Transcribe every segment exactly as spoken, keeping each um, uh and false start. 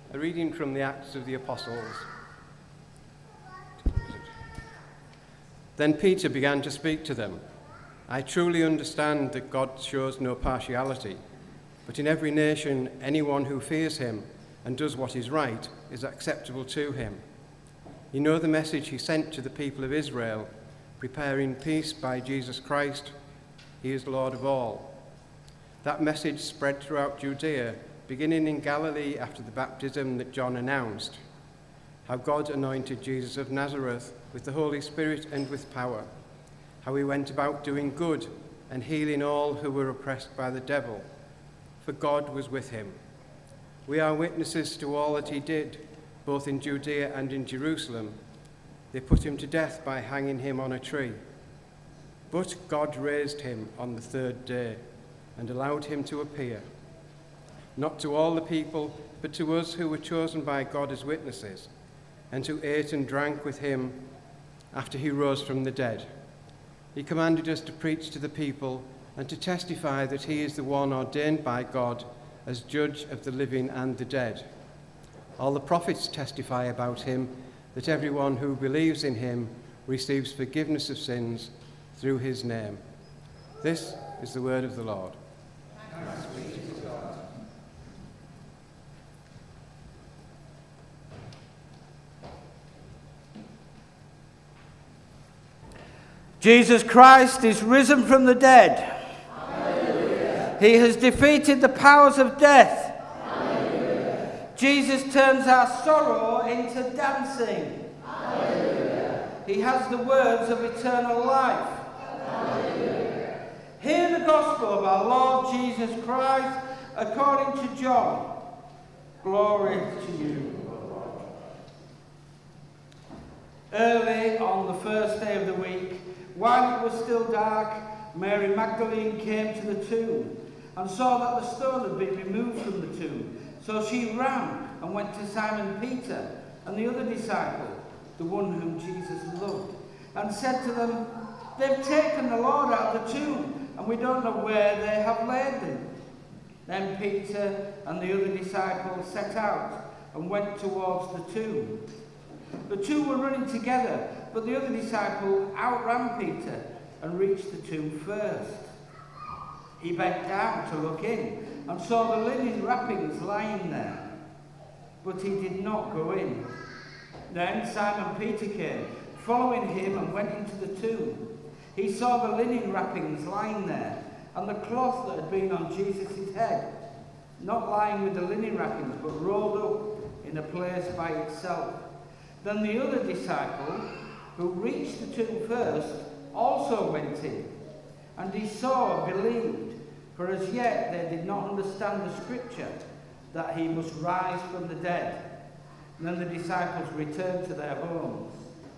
A reading from the Acts of the Apostles. Then Peter began to speak to them. I truly understand that God shows no partiality, but in every nation, anyone who fears him and does what is right is acceptable to him. You know the message he sent to the people of Israel, preparing peace by Jesus Christ. He is Lord of all. That message spread throughout Judea, beginning in Galilee after the baptism that John announced, how God anointed Jesus of Nazareth with the Holy Spirit and with power, how he went about doing good and healing all who were oppressed by the devil, for God was with him. We are witnesses to all that he did, both in Judea and in Jerusalem. They put him to death by hanging him on a tree. But God raised him on the third day and allowed him to appear, not to all the people, but to us who were chosen by God as witnesses, and who ate and drank with him after he rose from the dead. He commanded us to preach to the people and to testify that he is the one ordained by God as judge of the living and the dead. All the prophets testify about him, that everyone who believes in him receives forgiveness of sins through his name. This is the word of the Lord. Thanks be to God. Jesus Christ is risen from the dead. Hallelujah. He has defeated the powers of death. Hallelujah. Jesus turns our sorrow into dancing. Hallelujah. He has the words of eternal life. Hallelujah. Hear the gospel of our Lord Jesus Christ according to John. Glory to you, O Lord. Early on the first day of the week, while it was still dark, Mary Magdalene came to the tomb and saw that the stone had been removed from the tomb. So she ran and went to Simon Peter and the other disciple, the one whom Jesus loved, and said to them, "They've taken the Lord out of the tomb, and we don't know where they have laid him." Then Peter and the other disciple set out and went towards the tomb. The two were running together, but the other disciple outran Peter and reached the tomb first. He bent down to look in and saw the linen wrappings lying there, but he did not go in. Then Simon Peter came, following him, and went into the tomb. He saw the linen wrappings lying there, and the cloth that had been on Jesus' head, not lying with the linen wrappings, but rolled up in a place by itself. Then the other disciple, who reached the tomb first, also went in, and he saw and believed, for as yet they did not understand the scripture, that he must rise from the dead. And then the disciples returned to their homes.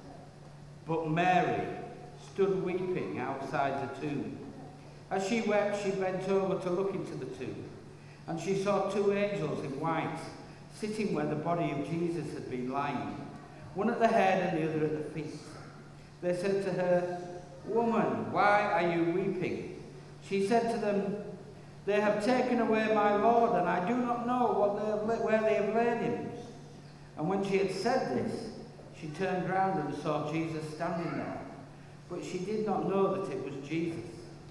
But Mary stood weeping outside the tomb. As she wept, she bent over to look into the tomb, and she saw two angels in white, sitting where the body of Jesus had been lying, one at the head and the other at the feet. They said to her, "Woman, why are you weeping?" She said to them, "They have taken away my Lord, and I do not know what they have la- where they have laid him." And when she had said this, she turned round and saw Jesus standing there, but she did not know that it was Jesus.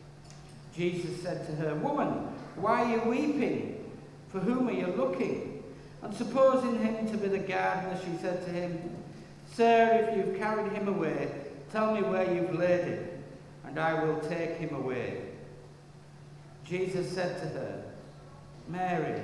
Jesus said to her, "Woman, why are you weeping? For whom are you looking?" And supposing him to be the gardener, she said to him, "Sir, if you've carried him away, tell me where you've laid him, and I will take him away." Jesus said to her, "Mary."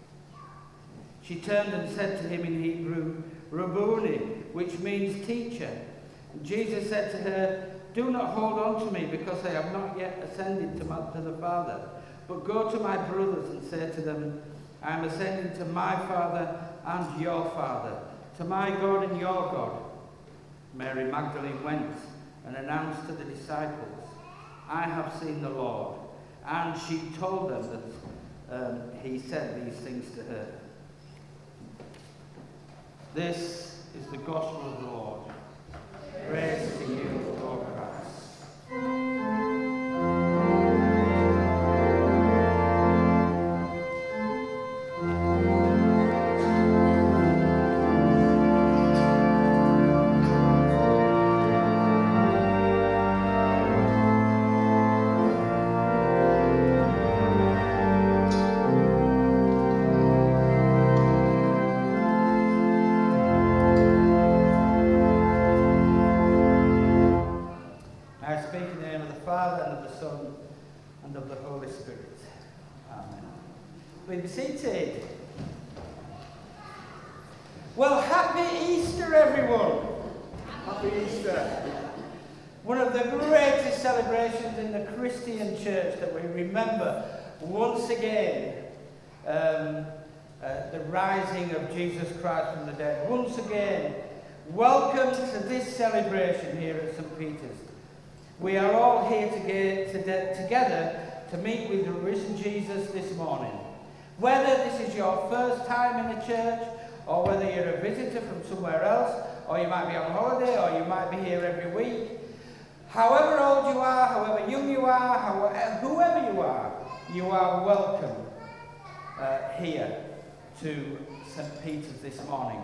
She turned and said to him in Hebrew, "Rabboni," which means teacher. And Jesus said to her, "Do not hold on to me, because I have not yet ascended to, my, to the Father, but go to my brothers and say to them, I am ascending to my Father and your Father, to my God and your God." Mary Magdalene went and announced to the disciples, "I have seen the Lord." And she told them that um, he said these things to her. This is the gospel of the Lord. Praise to you, Lord Christ. Be seated. Well, happy Easter, everyone. Happy Easter. One of the greatest celebrations in the Christian church that we remember once again um, uh, the rising of Jesus Christ from the dead. Once again, welcome to this celebration here at Saint Peter's. We are all here together, together to meet with the risen Jesus this morning. Whether this is your first time in a church, or whether you're a visitor from somewhere else, or you might be on holiday, or you might be here every week, however old you are, however young you are, however, whoever you are, you are welcome uh, here to Saint Peter's this morning.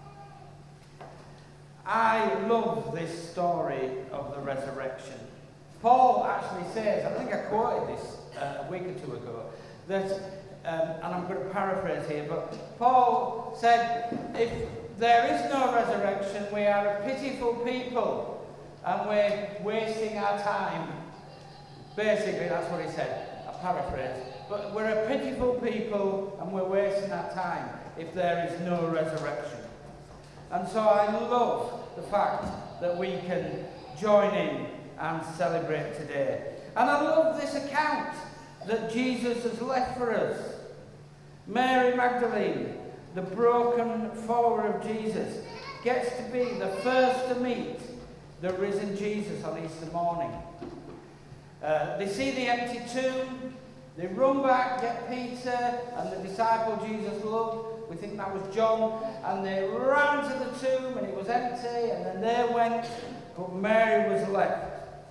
I love this story of the resurrection. Paul actually says, I think I quoted this uh, a week or two ago, that, um, and I'm going to paraphrase here, but Paul said, if there is no resurrection, we are a pitiful people, and we're wasting our time. Basically, that's what he said. I paraphrase. But we're a pitiful people, and we're wasting our time if there is no resurrection. And so I love the fact that we can join in and celebrate today. And I love this account that Jesus has left for us. Mary Magdalene, the broken follower of Jesus, gets to be the first to meet the risen Jesus on Easter morning. Uh, they see the empty tomb, they run back, get Peter and the disciple Jesus loved, we think that was John, and they ran to the tomb and it was empty, and then they went, but Mary was left.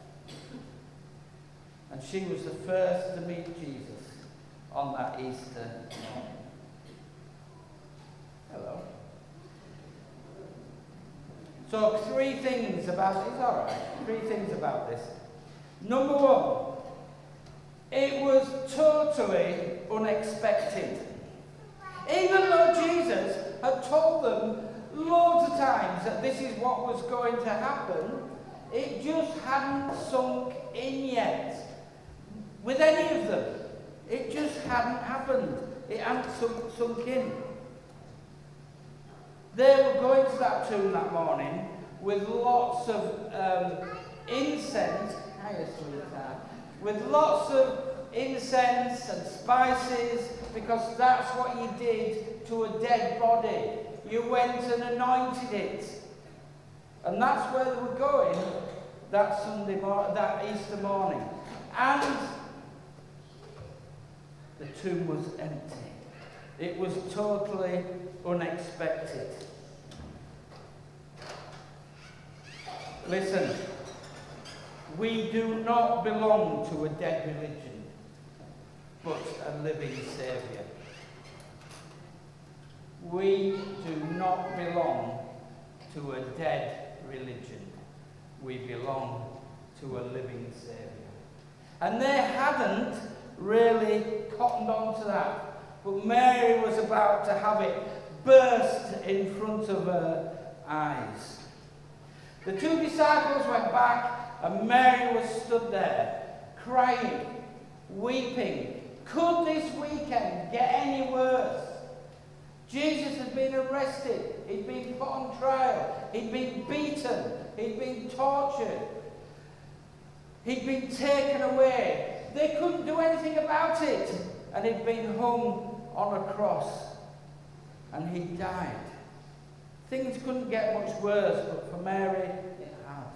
And she was the first to meet Jesus on that Easter morning. Hello. So three things about this, all right, three things about this. Number one, it was totally unexpected. Even though Jesus had told them loads of times that this is what was going to happen, it just hadn't sunk in yet. With any of them, it just hadn't happened. It hadn't sunk, sunk in. They were going to that tomb that morning with lots of um, incense, hiya sweetheart, with lots of incense and spices, because that's what you did to a dead body. You went and anointed it. And that's where they were going that Sunday morning, that Easter morning. And the tomb was empty. It was totally unexpected. Listen, we do not belong to a dead religion, but a living Saviour. We do not belong to a dead religion. We belong to a living Saviour. And they hadn't really cottoned on to that. But Mary was about to have it burst in front of her eyes. The two disciples went back, and Mary was stood there, crying, weeping. Could this weekend get any worse? Jesus had been arrested, he'd been put on trial, he'd been beaten, he'd been tortured, he'd been taken away. They couldn't do anything about it, and he'd been hung on a cross, and he died. Things couldn't get much worse, but for Mary, it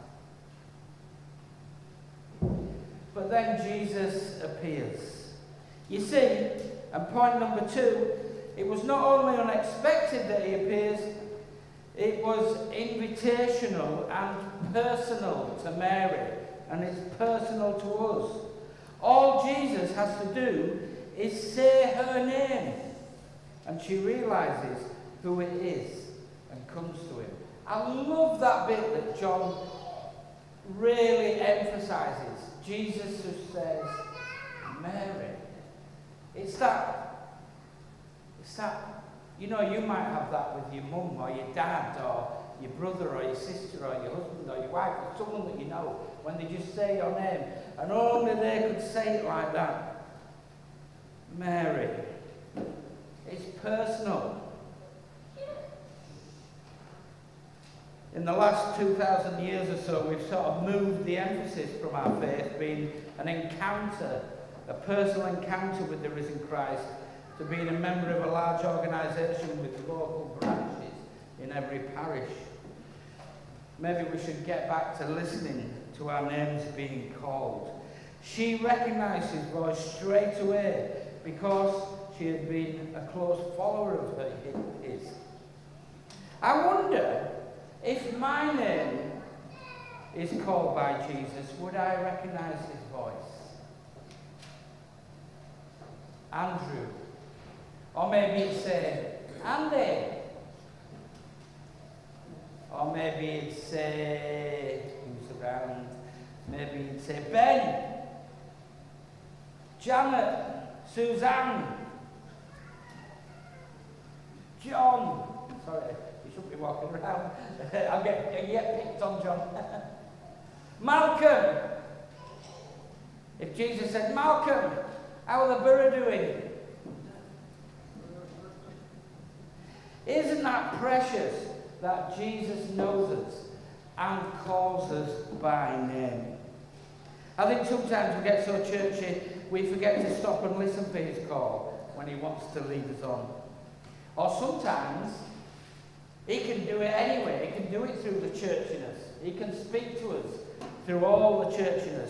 had. But then Jesus appears. You see, and point number two, it was not only unexpected that he appears, it was invitational and personal to Mary, and it's personal to us. All Jesus has to do is say her name, and she realizes who it is and comes to him. I love that bit that John really emphasizes. Jesus just says, Mary. It's that, it's that, you know, you might have that with your mum or your dad or your brother or your sister or your husband or your wife or someone that you know, when they just say your name, and only they could say it like that. Mary. personal. In the last two thousand years or so, we've sort of moved the emphasis from our faith being an encounter, a personal encounter with the risen Christ, to being a member of a large organisation with local branches in every parish. Maybe we should get back to listening to our names being called. She recognised his voice straight away because she had been a close follower of her, his. I wonder, if my name is called by Jesus, would I recognise his voice? Andrew. Or maybe it'd say, Andy. Or maybe it'd say, who's around? Maybe it'd say, Ben. Janet. Suzanne. John. Sorry. Shouldn't be walking around. I'll get, I'll get picked on, John. Malcolm. If Jesus said, Malcolm, how are the Borough doing? Isn't that precious that Jesus knows us and calls us by name? I think sometimes we get so churchy, we forget to stop and listen for his call when he wants to lead us on. Or sometimes he can do it anyway. He can do it through the churchiness. He can speak to us through all the churchiness.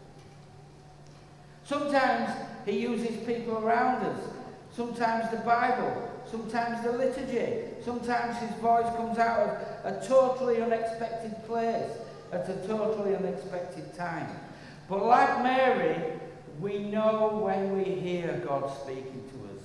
Sometimes he uses people around us. Sometimes the Bible. Sometimes the liturgy. Sometimes his voice comes out of a totally unexpected place at a totally unexpected time. But like Mary, we know when we hear God speaking to us.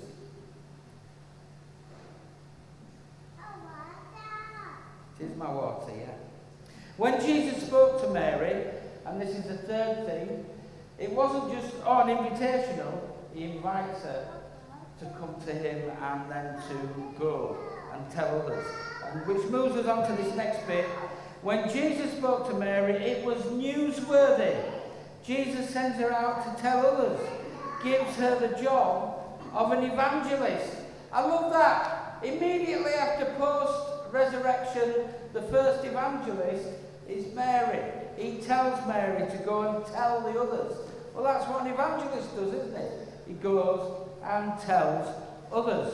Is my water, yeah. When Jesus spoke to Mary, and this is the third thing, it wasn't just oh, an invitational. He invites her to come to him and then to go and tell others. And which moves us on to this next bit. When Jesus spoke to Mary, it was newsworthy. Jesus sends her out to tell others, gives her the job of an evangelist. I love that. Immediately after post-resurrection, the first evangelist is Mary. He tells Mary to go and tell the others. Well, that's what an evangelist does, isn't it? He goes and tells others.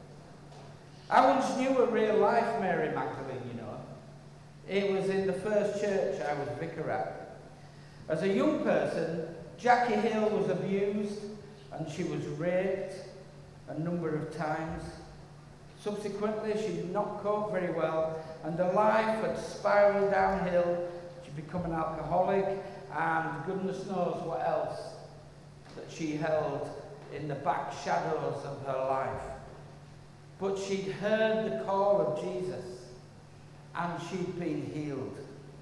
I once knew a real life Mary Magdalene, you know. It was in the first church I was vicar at. As a young person, Jackie Hill was abused and she was raped a number of times. Subsequently, she did not cope very well and her life had spiraled downhill. She'd become an alcoholic and goodness knows what else that she held in the back shadows of her life. But she'd heard the call of Jesus and she'd been healed,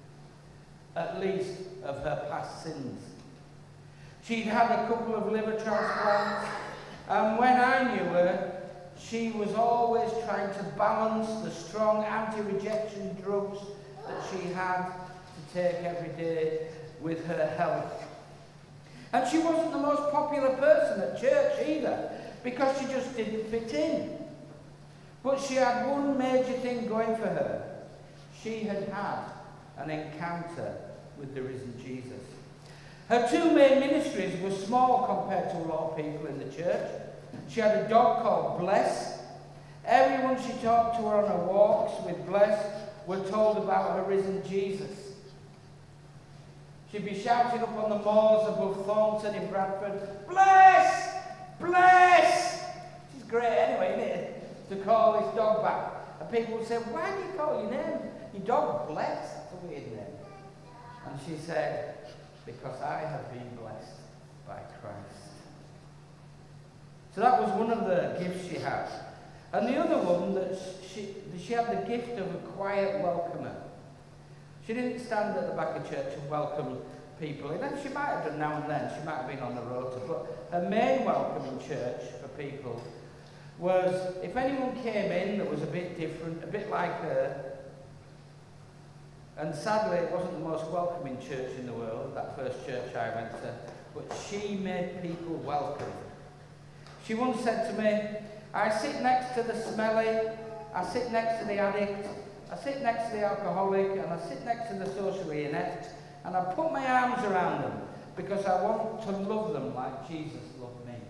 at least of her past sins. She'd had a couple of liver transplants, and when I knew her, she was always trying to balance the strong anti-rejection drugs that she had to take every day with her health. And she wasn't the most popular person at church either, because she just didn't fit in. But she had one major thing going for her. She had had an encounter with the risen Jesus. Her two main ministries were small compared to a lot of people in the church. She had a dog called Bless. Everyone she talked to her on her walks with Bless were told about her risen Jesus. She'd be shouting up on the moors above Thornton in Bradford, Bless! Bless! She's great anyway, isn't it? To call this dog back. And people would say, why do you call your name? Your dog Bless? That's a weird name. And she said, because I have been blessed by Christ. So that was one of the gifts she had. And the other one, that she, she had the gift of a quiet welcomer. She didn't stand at the back of church and welcome people. And then she might have done now and then. She might have been on the road. But her main welcome in church for people was if anyone came in that was a bit different, a bit like her. And sadly, it wasn't the most welcoming church in the world, that first church I went to. But she made people welcome. She once said to me, I sit next to the smelly, I sit next to the addict, I sit next to the alcoholic, and I sit next to the socially inept, and I put my arms around them because I want to love them like Jesus loved me.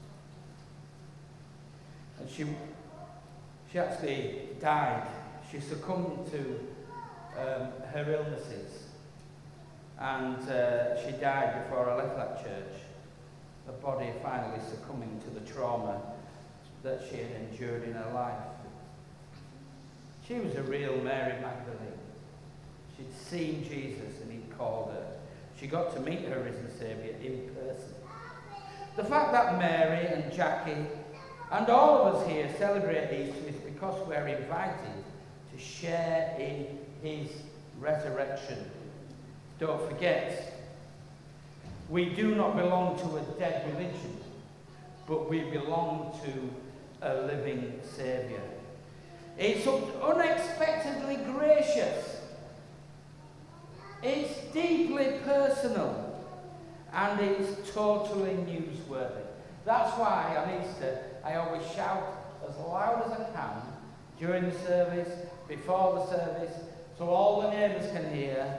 And she, she actually died. She succumbed to um, her illnesses, and uh, she died before I left that church. Her body finally succumbing to the trauma that she had endured in her life. She was a real Mary Magdalene. She'd seen Jesus and he'd called her. She got to meet her risen Saviour in person. The fact that Mary and Jackie and all of us here celebrate Easter is because we're invited to share in his resurrection. Don't forget, we do not belong to a dead religion, but we belong to a living Saviour. It's unexpectedly gracious. It's deeply personal. And it's totally newsworthy. That's why on Easter I always shout as loud as I can during the service, before the service, so all the neighbours can hear.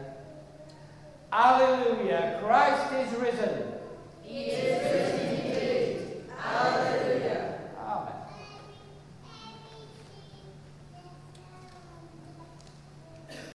Alleluia, Christ is risen. He is risen indeed. Alleluia.